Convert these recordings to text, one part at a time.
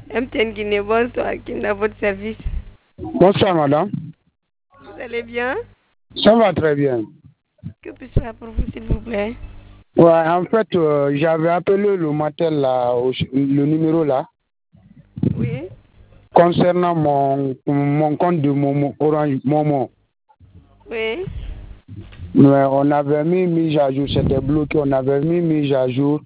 MTN Guinée, bonsoir. Qui est à votre service? Bonsoir, madame. Vous allez bien? Ça va très bien. Que puis-je faire pour vous, s'il vous plaît? Ouais, en fait, j'avais appelé le matin là, le numéro là, Oui. concernant mon compte de Orange Momo. Oui. Mais on avait mis à jour, c'était bloqué, on avait mis à jour.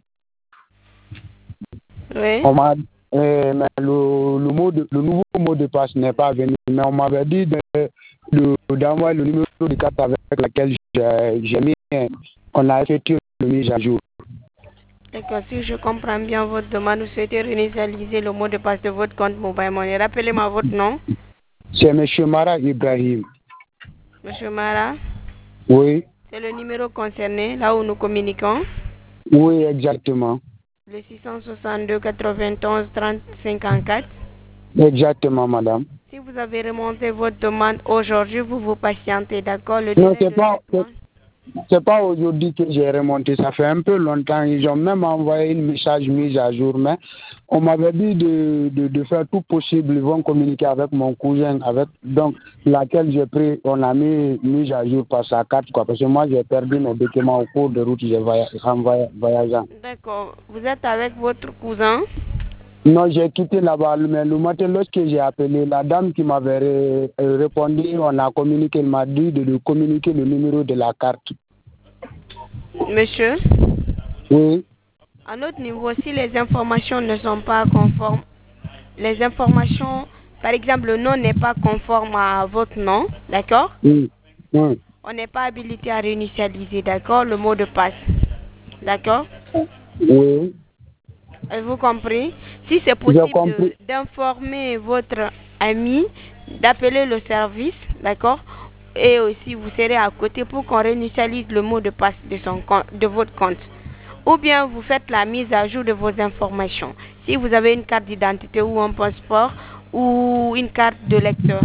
Oui. Mais le nouveau mot de passe n'est pas venu. Mais on m'avait dit d'envoyer le numéro de carte avec laquelle j'ai mis, on a effectué le mise à jour. D'accord, si je comprends bien votre demande, vous souhaitez réinitialiser le mot de passe de votre compte Mobile Money. Rappelez-moi votre nom. C'est M. Mara Ibrahim. Monsieur Mara, Oui. c'est le numéro concerné, là où nous communiquons. Oui, exactement. Le 662 91 30 54. Exactement, madame. Si vous avez remonté votre demande aujourd'hui, vous patientez, d'accord? Le Non, délai de traitement. c'est pas aujourd'hui que j'ai remonté. Ça fait un peu longtemps. Ils ont même envoyé un message mise à jour. Mais on m'avait dit de faire tout possible. Ils vont communiquer avec mon cousin, donc laquelle j'ai pris. On a mis à jour par sa carte, quoi. Parce que moi, j'ai perdu mes documents au cours de route. J'ai voyageant. D'accord. Vous êtes avec votre cousin? Non, j'ai quitté là-bas, mais le matin, lorsque j'ai appelé la dame qui m'avait répondu, on a communiqué, elle m'a dit de lui communiquer le numéro de la carte. Monsieur? Oui. À notre niveau, si les informations ne sont pas conformes, les informations, par exemple, le nom n'est pas conforme à votre nom, d'accord? Oui. Oui. On n'est pas habilité à réinitialiser, d'accord, le mot de passe. D'accord? Oui. Avez-vous compris? Si c'est J'ai possible compris. d'informer votre ami, d'appeler le service, d'accord? Et aussi, vous serez à côté pour qu'on réinitialise le mot de passe de votre compte. Ou bien vous faites la mise à jour de vos informations. Si vous avez une carte d'identité ou un passeport ou une carte de lecteur.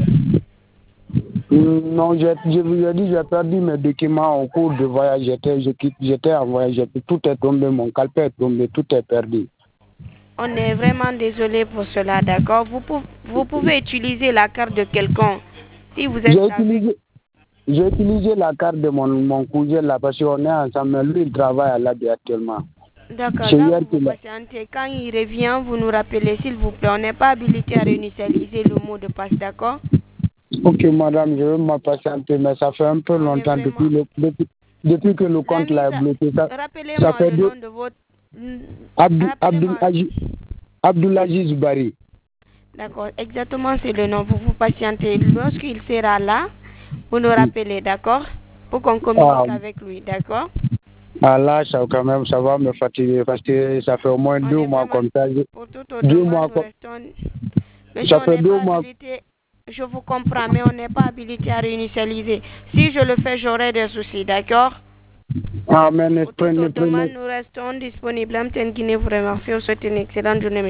Non, je vous ai dit, j'ai perdu mes documents au cours de voyage. J'étais en voyage. Tout est tombé, mon calepin est tombé, tout est perdu. On est vraiment désolé pour cela, d'accord? Vous pouvez utiliser la carte de quelqu'un. Si vous êtes J'ai utilisé la carte de mon cousin là parce qu'on est ensemble, mais lui il travaille là actuellement. D'accord, donc vous patientez. Quand il revient, vous nous rappelez, s'il vous plaît. On n'est pas habilité à réinitialiser le mot de passe, d'accord? Ok, madame, je vais me patienter, mais ça fait un peu longtemps depuis que le compte là est bloqué. Rappelez-moi le nom de votre... Abdoulaziz Bari. D'accord, exactement, c'est le nom. Vous patientez. Lorsqu'il sera là, vous nous rappelez, d'accord? Pour qu'on communique avec lui, d'accord? Ah là, quand même, ça va me fatiguer parce que ça fait au moins 2 mois comme ça. Pour tout au demande, nous restons... Ça fait 2 mois. Je vous comprends, mais on n'est pas habilité à réinitialiser. Si je le fais, j'aurai des soucis, d'accord? Ah, mais pour tout au demande, nous restons disponibles. MTN Guinée vous remercie. Vous souhaite une excellente journée.